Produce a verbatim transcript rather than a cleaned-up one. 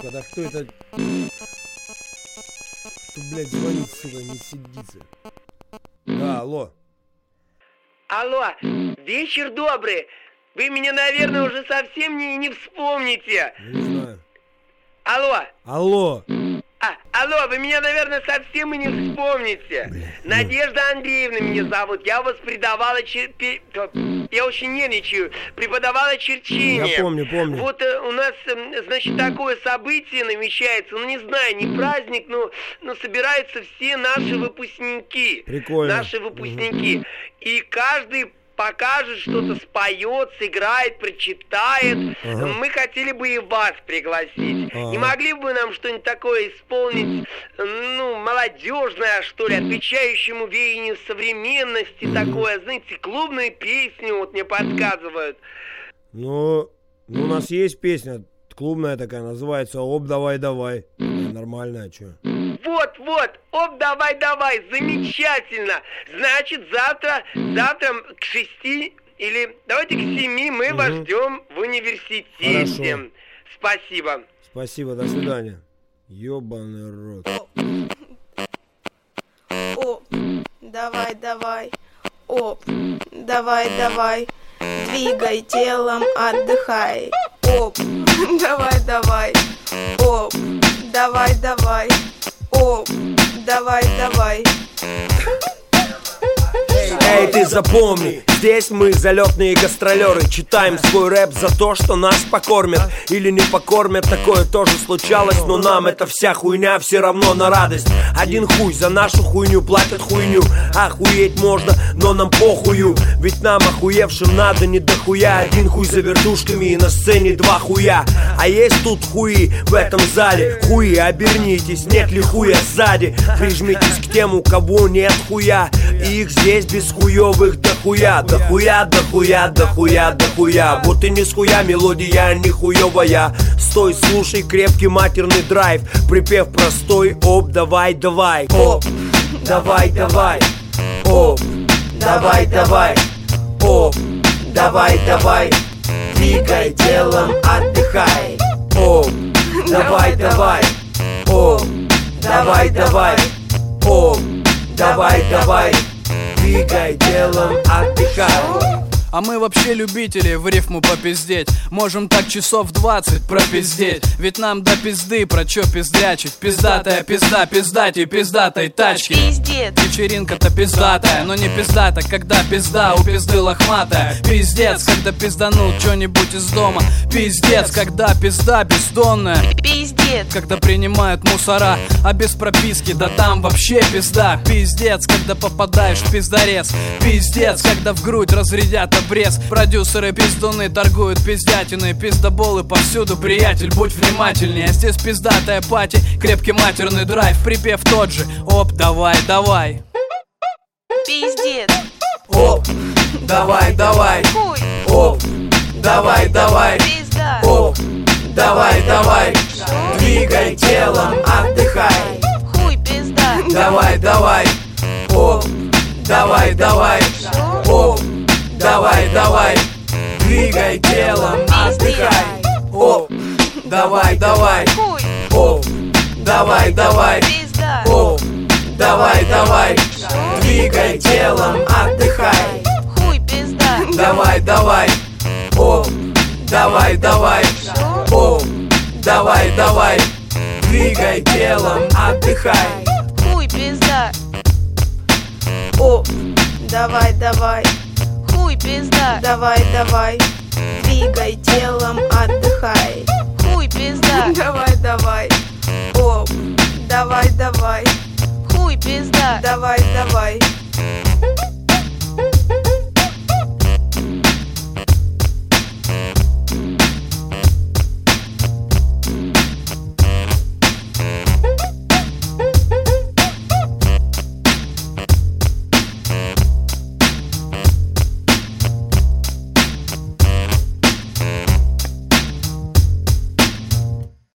сука, да кто это? Кто, блядь, звонит, сука, не сидится. Да, алло. Алло, вечер добрый. Вы меня, наверное, уже совсем не, не вспомните. Не знаю. Алло. Алло. А, алло, вы меня, наверное, совсем и не вспомните. Блядь, Надежда Андреевна меня зовут. Я у вас преподавала чер... пе- Я очень нервничаю. Преподавала черчение. Я помню, помню. Вот э, у нас, э, значит, такое событие намечается. Ну, не знаю, не праздник, но, но собираются все наши выпускники. Прикольно. Наши выпускники. И каждый покажет, что-то споет, сыграет, прочитает. Ага. Мы хотели бы и вас пригласить. Ага. Не могли бы вы нам что-нибудь такое исполнить, ну, молодежное, что ли, отвечающему веянию современности, mm-hmm. такое, знаете, клубную песню, вот мне подсказывают. Ну, ну, у нас есть песня клубная такая, называется «Оп, давай, давай». Нормальная, чё? Вот, вот, оп, давай, давай, замечательно. Значит, завтра, завтра к шести или давайте к семи мы угу. вас ждем в университете. Хорошо. Спасибо. Спасибо, до свидания. Ёбаный рот. Оп, давай, давай. Оп, давай, давай. Двигай телом, отдыхай. Оп, давай, давай. Оп, давай, давай. Оп, давай, давай. Эй, ты запомни, здесь мы залетные гастролеры. Читаем свой рэп за то, что нас покормят или не покормят, такое тоже случалось. Но нам эта вся хуйня все равно на радость. Один хуй за нашу хуйню платят хуйню. Охуеть можно, но нам похую. Ведь нам охуевшим надо не дохуя. Один хуй за вертушками и на сцене два хуя. А есть тут хуи в этом зале. Хуи, обернитесь, нет ли хуя сзади. Прижмитесь к тем, у кого нет хуя. И их здесь без хуёвых дохуя. Дохуя, дохуя, дохуя, дохуя. Вот и не с хуя мелодия, не хуёвая. Стой, слушай крепкий матерный драйв. Припев простой, оп, давай, давай. Оп, давай, давай. Оп, давай, давай. Оп, давай, давай. Двигай телом, отдыхай. Оп, давай, давай. Оп, давай, давай. Оп, давай, давай. Двигай телом, отдыхай. А мы вообще любители в рифму попиздеть. Можем так часов двадцать пропиздеть. Ведь нам до пизды про чё пиздрячить. Пиздатая пизда, пиздатей, пиздатой тачки. Пиздец. Вечеринка-то пиздатая, но не пиздата, когда пизда у пизды лохматая. Пиздец, когда пизданул чё-нибудь из дома. Пиздец, когда пизда бездонная. Пиздец. Когда принимают мусора, а без прописки, да там вообще пизда. Пиздец, когда попадаешь в пиздарез. Пиздец, когда в грудь разрядят обрез. Продюсеры пиздуны торгуют пиздятиной. Пиздоболы повсюду, приятель, будь внимательнее. Здесь пиздатая пати, крепкий матерный драйв. Припев тот же, оп, давай, давай. Пиздец. Оп, давай, давай. Хуй. Оп, давай, давай. Пизда. Оп, давай, давай. Двигай телом, отдыхай. Хуй, пизда. Давай, давай. Оп, давай, давай. Оп, давай, давай. Двигай телом, отдыхай. Оп, давай, давай. Хуй. Оп, давай, давай. Пизда. Оп, давай, давай. Двигай телом, отдыхай. Хуй, пизда. Давай, давай. Оп, давай, давай. Оп, давай, давай. Двигай телом, отдыхай. Хуй, пизда. Оп, давай, давай. Хуй, пизда. Давай, давай. Двигай телом, отдыхай. Хуй, пизда. Давай, давай. Оп, давай, давай. Хуй, пизда. Давай, давай.